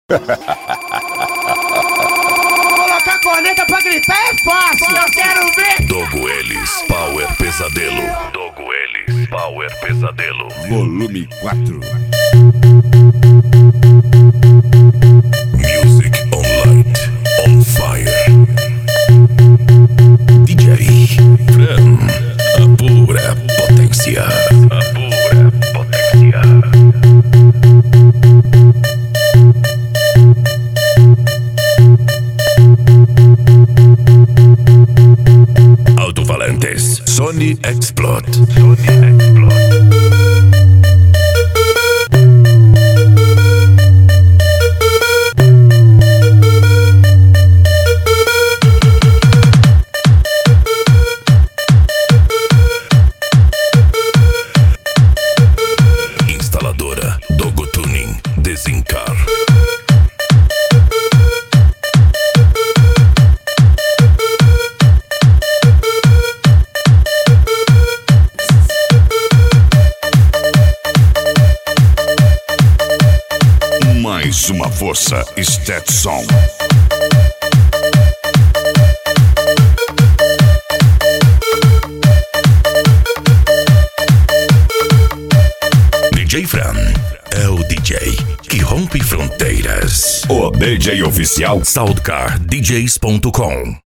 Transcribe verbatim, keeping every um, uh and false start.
Colocar corneta pra gritar é fácil, eu quero ver. Dogo Elis, Power Pesadelo. Dogo Elis, Power Pesadelo. Volume quatro. Music on light, on fire. D J Fran, a pura potência. A pura potência. Alto-falantes, Sony Explode. Sony Explode. Instaladora Dogo Tuning Desencar. Mais uma força Stetson. D J Fran é o D J que rompe fronteiras. O D J oficial Soundcar D Js ponto com